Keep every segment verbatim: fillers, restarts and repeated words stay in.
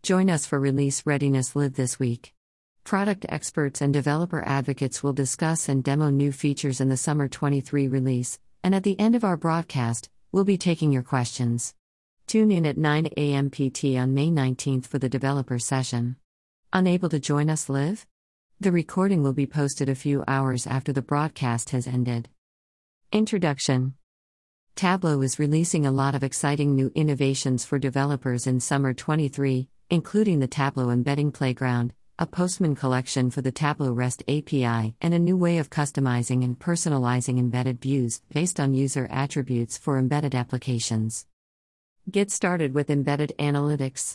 Join us for Release Readiness Live this week. Product experts and developer advocates will discuss and demo new features in the Summer twenty-three release, and at the end of our broadcast, we'll be taking your questions. Tune in at nine a.m. P T on May nineteenth for the developer session. Unable to join us live? The recording will be posted a few hours after the broadcast has ended. Introduction. Tableau is releasing a lot of exciting new innovations for developers in Summer twenty-three, including the Tableau Embedding Playground, a Postman collection for the Tableau REST A P I, and a new way of customizing and personalizing embedded views based on user attributes for embedded applications. Get started with embedded analytics.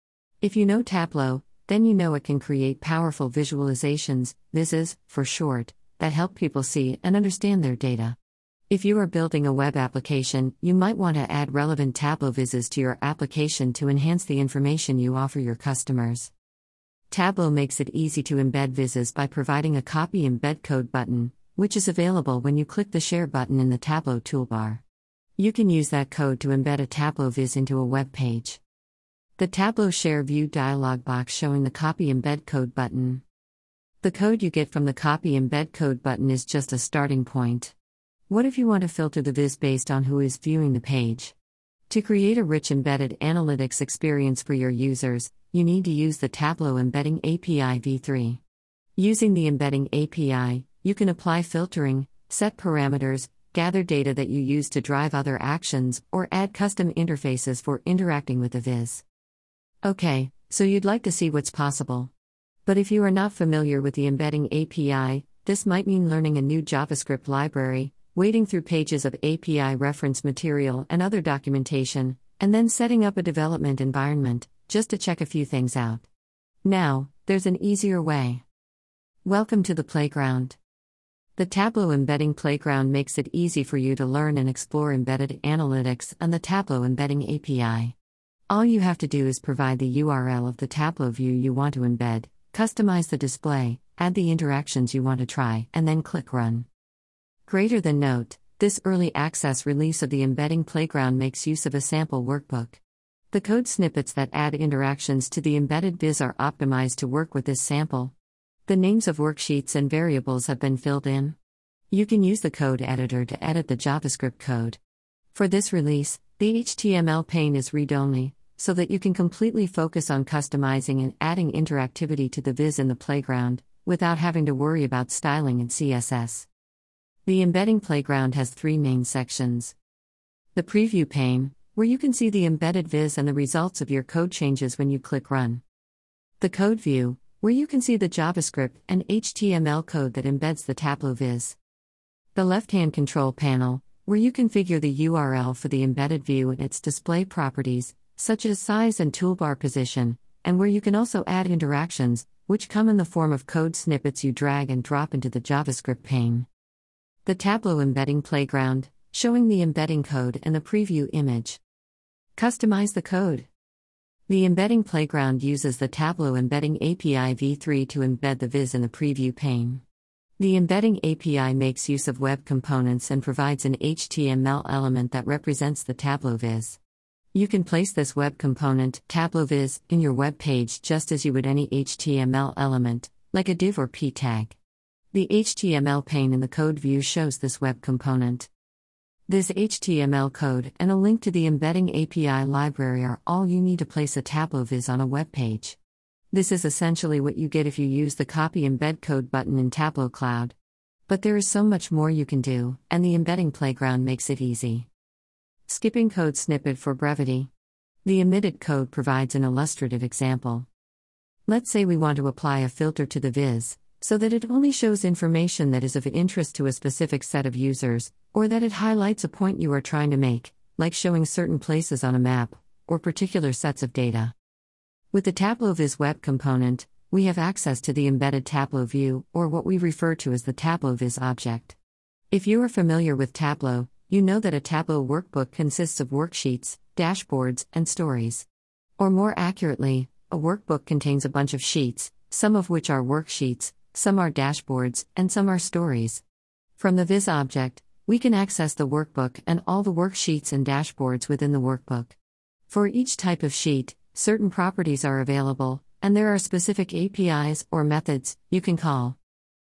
If you know Tableau, then you know it can create powerful visualizations, vizzes, for short, that help people see and understand their data. If you are building a web application, you might want to add relevant Tableau vizzes to your application to enhance the information you offer your customers. Tableau makes it easy to embed vizzes by providing a Copy Embed Code button, which is available when you click the Share button in the Tableau toolbar. You can use that code to embed a Tableau viz into a web page. The Tableau Share View dialog box showing the Copy Embed Code button. The code you get from the Copy Embed Code button is just a starting point. What if you want to filter the viz based on who is viewing the page? To create a rich embedded analytics experience for your users, you need to use the Tableau Embedding A P I v three. Using the Embedding A P I, you can apply filtering, set parameters, gather data that you use to drive other actions, or add custom interfaces for interacting with the viz. Okay, so you'd like to see what's possible. But if you are not familiar with the Embedding A P I, this might mean learning a new JavaScript library, wading through pages of A P I reference material and other documentation, and then setting up a development environment, just to check a few things out. Now, there's an easier way. Welcome to the playground. The Tableau Embedding Playground makes it easy for you to learn and explore embedded analytics and the Tableau Embedding A P I. All you have to do is provide the U R L of the Tableau view you want to embed, customize the display, add the interactions you want to try, and then click Run. Greater than note, this early access release of the Embedding Playground makes use of a sample workbook. The code snippets that add interactions to the embedded viz are optimized to work with this sample. The names of worksheets and variables have been filled in. You can use the code editor to edit the JavaScript code. For this release, the H T M L pane is read-only, so that you can completely focus on customizing and adding interactivity to the viz in the playground, without having to worry about styling and C S S. The Embedding Playground has three main sections. The Preview pane, where you can see the embedded viz and the results of your code changes when you click Run. The Code View, where you can see the JavaScript and H T M L code that embeds the Tableau viz. The left-hand control panel, where you configure the U R L for the embedded view and its display properties, such as size and toolbar position, and where you can also add interactions, which come in the form of code snippets you drag and drop into the JavaScript pane. The Tableau Embedding Playground, showing the embedding code and the preview image. Customize the code. The Embedding Playground uses the Tableau Embedding A P I v three to embed the viz in the preview pane. The Embedding A P I makes use of web components and provides an H T M L element that represents the Tableau viz. You can place this web component, Tableau viz, in your web page just as you would any H T M L element, like a div or p tag. The H T M L pane in the code view shows this web component. This H T M L code and a link to the Embedding A P I library are all you need to place a Tableau viz on a web page. This is essentially what you get if you use the Copy Embed Code button in Tableau Cloud. But there is so much more you can do, and the Embedding Playground makes it easy. Skipping code snippet for brevity. The omitted code provides an illustrative example. Let's say we want to apply a filter to the viz, so that it only shows information that is of interest to a specific set of users, or that it highlights a point you are trying to make, like showing certain places on a map, or particular sets of data. With the Tableau viz web component, we have access to the embedded Tableau view, or what we refer to as the Tableau viz object. If you are familiar with Tableau, you know that a Tableau workbook consists of worksheets, dashboards, and stories. Or more accurately, a workbook contains a bunch of sheets, some of which are worksheets, some are dashboards, and some are stories. From the viz object, we can access the workbook and all the worksheets and dashboards within the workbook. For each type of sheet, certain properties are available, and there are specific A P Is or methods you can call.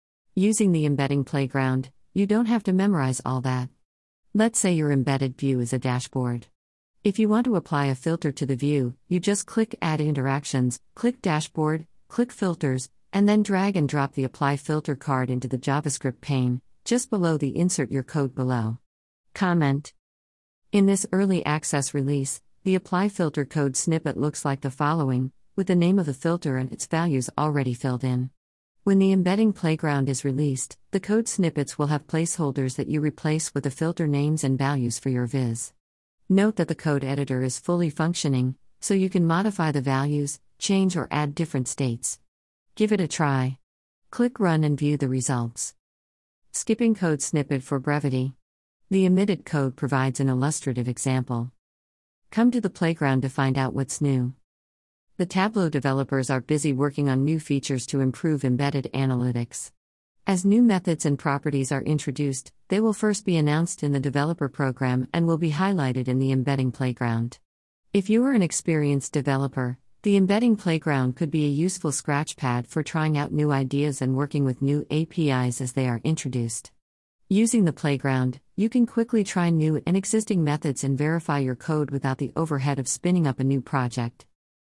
Using the embedding playground, you don't have to memorize all that. Let's say your embedded view is a dashboard. If you want to apply a filter to the view, you just click Add Interactions, click Dashboard, click Filters, and then drag and drop the Apply Filter card into the JavaScript pane, just below the Insert Your Code below. Comment. In this early access release, the Apply Filter code snippet looks like the following, with the name of the filter and its values already filled in. When the embedding playground is released, the code snippets will have placeholders that you replace with the filter names and values for your viz. Note that the code editor is fully functioning, so you can modify the values, change or add different states. Give it a try. Click Run and view the results. Skipping code snippet for brevity. The omitted code provides an illustrative example. Come to the playground to find out what's new. The Tableau developers are busy working on new features to improve embedded analytics. As new methods and properties are introduced, they will first be announced in the developer program and will be highlighted in the embedding playground. If you are an experienced developer, the embedding playground could be a useful scratchpad for trying out new ideas and working with new A P Is as they are introduced. Using the playground, you can quickly try new and existing methods and verify your code without the overhead of spinning up a new project.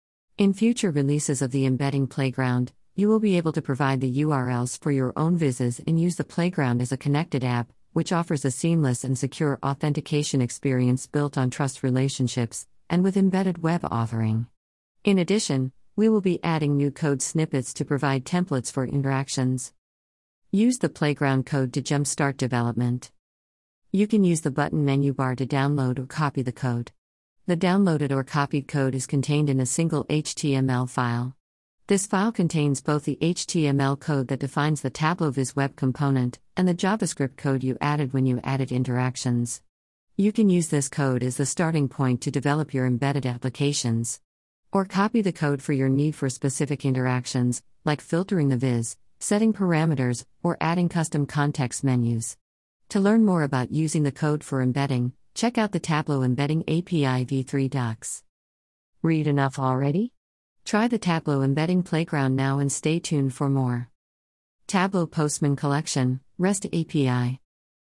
In future releases of the embedding playground, you will be able to provide the U R Ls for your own vizes and use the playground as a connected app, which offers a seamless and secure authentication experience built on trust relationships, and with embedded web authoring. In addition, we will be adding new code snippets to provide templates for interactions. Use the playground code to jumpstart development. You can use the button menu bar to download or copy the code. The downloaded or copied code is contained in a single H T M L file. This file contains both the H T M L code that defines the Tableau Viz web component and the JavaScript code you added when you added interactions. You can use this code as the starting point to develop your embedded applications. Or copy the code for your need for specific interactions, like filtering the viz, setting parameters, or adding custom context menus. To learn more about using the code for embedding, check out the Tableau Embedding A P I v three docs. Read enough already? Try the Tableau Embedding Playground now and stay tuned for more. Tableau Postman Collection, REST A P I.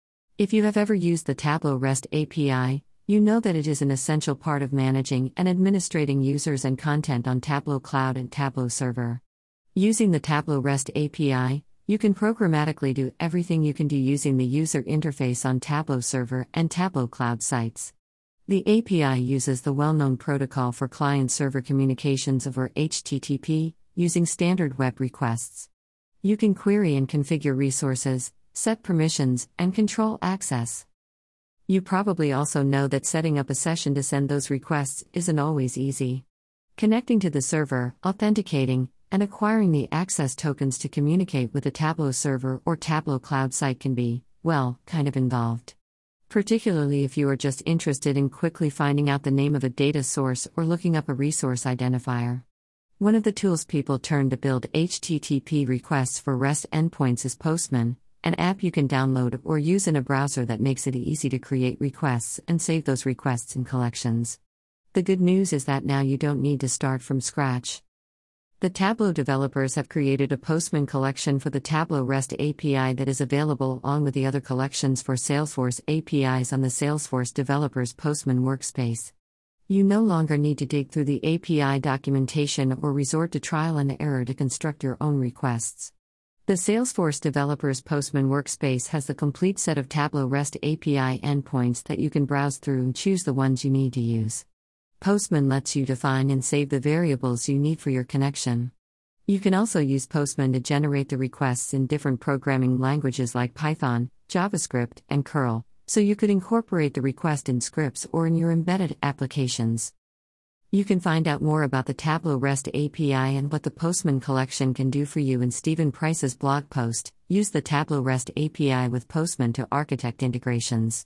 If you have ever used the Tableau REST A P I, you know that it is an essential part of managing and administrating users and content on Tableau Cloud and Tableau Server. Using the Tableau REST A P I, you can programmatically do everything you can do using the user interface on Tableau Server and Tableau Cloud sites. The A P I uses the well-known protocol for client-server communications over H T T P, using standard web requests. You can query and configure resources, set permissions, and control access. You probably also know that setting up a session to send those requests isn't always easy. Connecting to the server, authenticating, and acquiring the access tokens to communicate with the Tableau server or Tableau Cloud site can be, well, kind of involved. Particularly if you are just interested in quickly finding out the name of a data source or looking up a resource identifier. One of the tools people turn to build H T T P requests for REST endpoints is Postman, an app you can download or use in a browser that makes it easy to create requests and save those requests in collections. The good news is that now you don't need to start from scratch. The Tableau developers have created a Postman collection for the Tableau REST A P I that is available along with the other collections for Salesforce A P Is on the Salesforce Developers Postman workspace. You no longer need to dig through the A P I documentation or resort to trial and error to construct your own requests. The Salesforce Developers Postman workspace has the complete set of Tableau REST A P I endpoints that you can browse through and choose the ones you need to use. Postman lets you define and save the variables you need for your connection. You can also use Postman to generate the requests in different programming languages like Python, JavaScript, and curl, so you could incorporate the request in scripts or in your embedded applications. You can find out more about the Tableau REST A P I and what the Postman collection can do for you in Stephen Price's blog post, Use the Tableau REST A P I with Postman to Architect Integrations.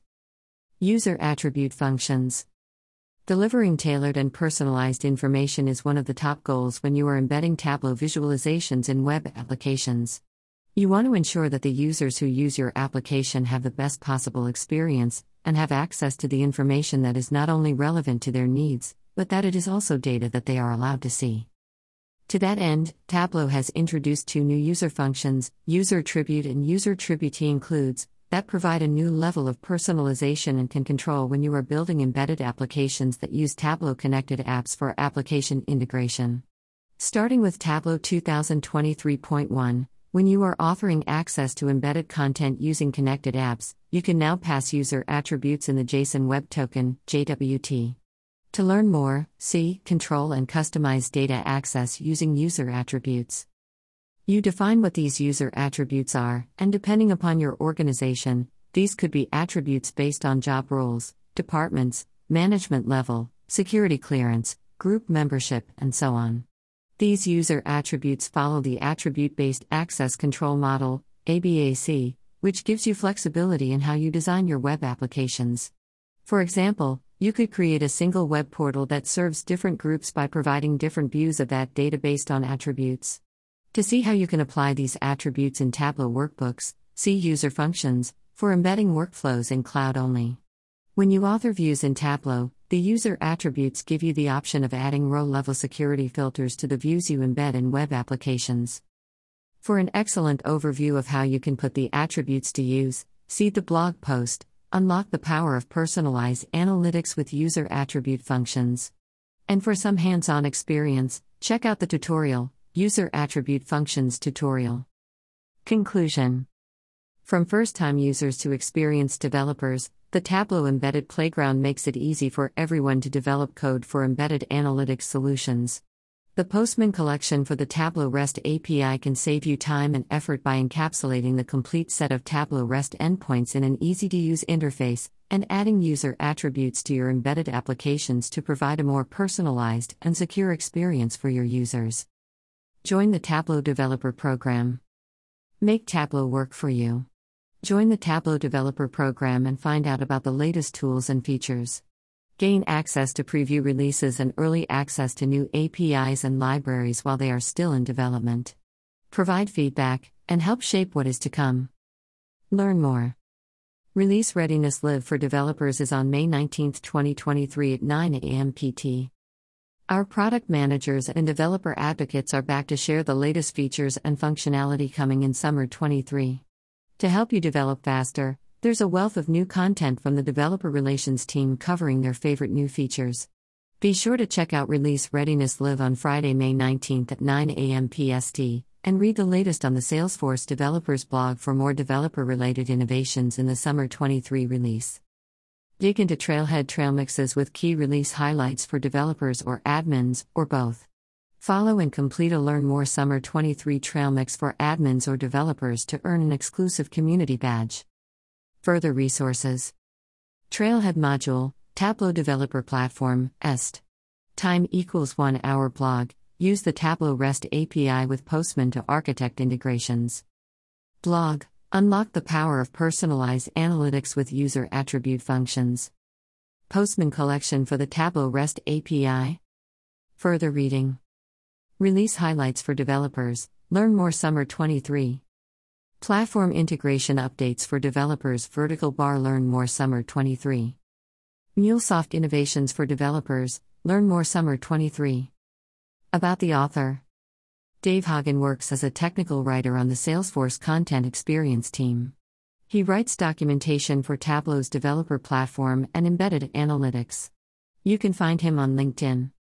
User Attribute Functions. Delivering tailored and personalized information is one of the top goals when you are embedding Tableau visualizations in web applications. You want to ensure that the users who use your application have the best possible experience, and have access to the information that is not only relevant to their needs, but that it is also data that they are allowed to see. To that end, Tableau has introduced two new user functions, User Attribute and User Attribute Includes, that provide a new level of personalization and can control when you are building embedded applications that use Tableau connected apps for application integration. Starting with Tableau twenty twenty-three point one, when you are offering access to embedded content using connected apps, you can now pass user attributes in the JSON Web Token, J W T. To learn more, see, control and customize data access using user attributes. You define what these user attributes are, and depending upon your organization, these could be attributes based on job roles, departments, management level, security clearance, group membership, and so on. These user attributes follow the Attribute-Based Access Control Model, A B A C, which gives you flexibility in how you design your web applications. For example, you could create a single web portal that serves different groups by providing different views of that data based on attributes. To see how you can apply these attributes in Tableau workbooks, see User Functions, for embedding workflows in cloud only. When you author views in Tableau, the user attributes give you the option of adding row-level security filters to the views you embed in web applications. For an excellent overview of how you can put the attributes to use, see the blog post, Unlock the Power of Personalized Analytics with User Attribute Functions. And for some hands-on experience, check out the tutorial, User Attribute Functions Tutorial. Conclusion. From first-time users to experienced developers, the Tableau Embedded Playground makes it easy for everyone to develop code for embedded analytics solutions. The Postman collection for the Tableau REST A P I can save you time and effort by encapsulating the complete set of Tableau REST endpoints in an easy-to-use interface, and adding user attributes to your embedded applications to provide a more personalized and secure experience for your users. Join the Tableau Developer Program. Make Tableau work for you. Join the Tableau Developer Program and find out about the latest tools and features. Gain access to preview releases and early access to new A P Is and libraries while they are still in development. Provide feedback, and help shape what is to come. Learn more. Release Readiness Live for Developers is on May nineteenth, twenty twenty-three at nine a m P T. Our product managers and developer advocates are back to share the latest features and functionality coming in summer twenty-three. To help you develop faster, there's a wealth of new content from the developer relations team covering their favorite new features. Be sure to check out Release Readiness Live on Friday, May nineteenth at nine a m P S T, and read the latest on the Salesforce Developers blog for more developer-related innovations in the Summer twenty-three release. Dig into Trailhead trail mixes with key release highlights for developers or admins, or both. Follow and complete a Learn More Summer twenty-three trail mix for admins or developers to earn an exclusive community badge. Further resources. Trailhead module, Tableau Developer Platform, E S T. Time equals one hour blog, use the Tableau REST A P I with Postman to architect integrations. Blog, unlock the power of personalized analytics with user attribute functions. Postman collection for the Tableau REST A P I. Further reading. Release highlights for developers, Learn More Summer twenty-three. Platform integration updates for developers Vertical bar Learn More Summer twenty-three. MuleSoft innovations for developers, Learn More Summer twenty-three. About the author. Dave Hagen works as a technical writer on the Salesforce Content Experience team. He writes documentation for Tableau's developer platform and embedded analytics. You can find him on LinkedIn.